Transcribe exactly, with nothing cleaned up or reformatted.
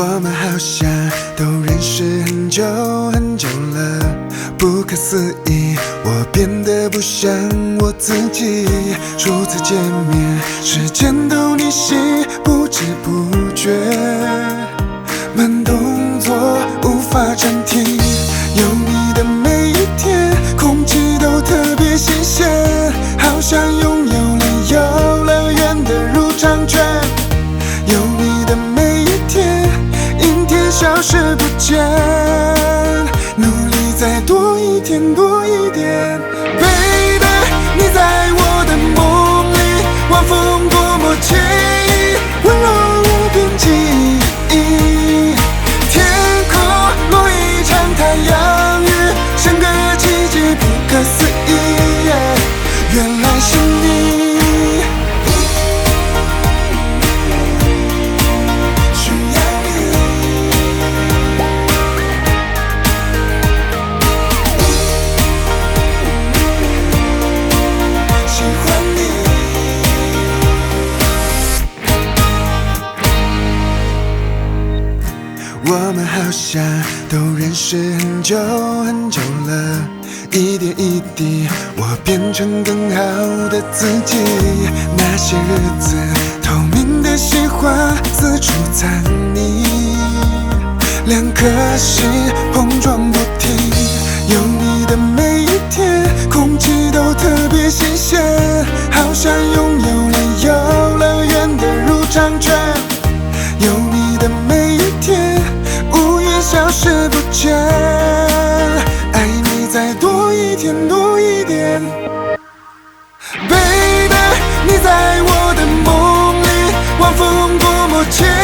我们好像都认识很久很久了，不可思议，我变得不像我自己。初次见面，时间都逆袭，不知不觉，慢动作无法暂停。有你的每一天，空气都特别新鲜，好像拥有了游乐园的入场券。有你的每一天，阴天消失不见，努力再多一点多一点。Baby， 你在我的梦里，晚风多么惬意，温柔无边际。天空落一场太阳雨，像个奇迹，不可思议， yeah， 原来是你。我们好像都认识很久很久了，一点一滴，我变成更好的自己。那些日子，透明的喜欢四处藏匿，两颗心碰撞不停。有你的每一天，空气都特别新鲜，好像拥有了游乐园的入场券。有你的每一天，乌云消失不见，爱你再多一点多一点。Baby， 你在我的梦里，晚风多么惬